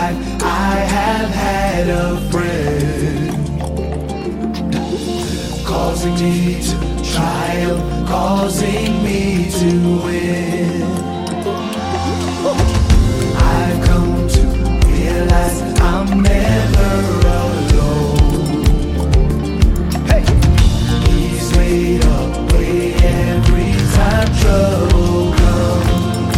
life I have had a friend, causing me to triumph, causing me to win. I've come to realize I'm never alone. Hey! He's made a way every time trouble comes.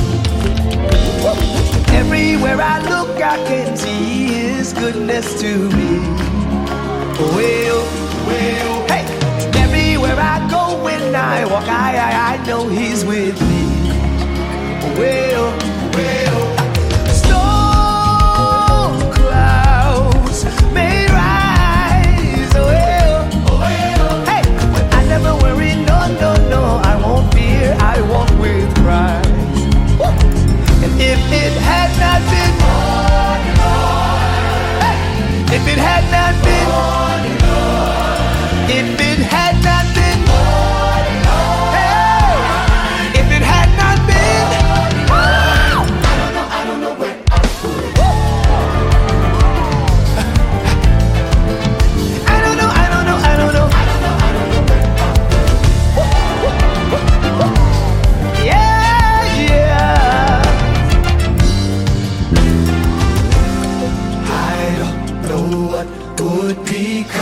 Everywhere I look, I can see His goodness to me. Well, hey! Everywhere I go, when I walk, I know He's with me. Well, storm clouds may rise. Hey, I never worry, no, I won't fear, I walk with Christ. And if it had not been, hey, if it had not been, if it had not been, hey, if it had not been, I don't know where. I don't know. Yeah. I don't know what would become